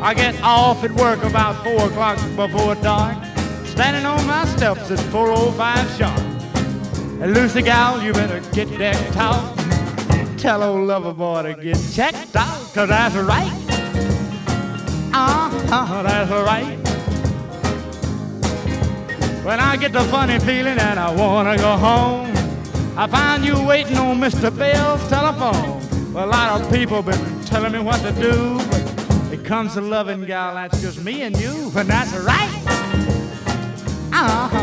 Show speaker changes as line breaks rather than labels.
I get off at work about 4 o'clock before dark, standing on my steps at 4:05 sharp. And Lucy gal, you better get decked out. Tell old lover boy to get checked out, 'cause that's right. That's right. When I get the funny feeling and I wanna go home, I find you waiting on Mr. Bell's telephone. Well, a lot of people been telling me what to do, but it comes to loving, gal, that's just me and you, and that's right.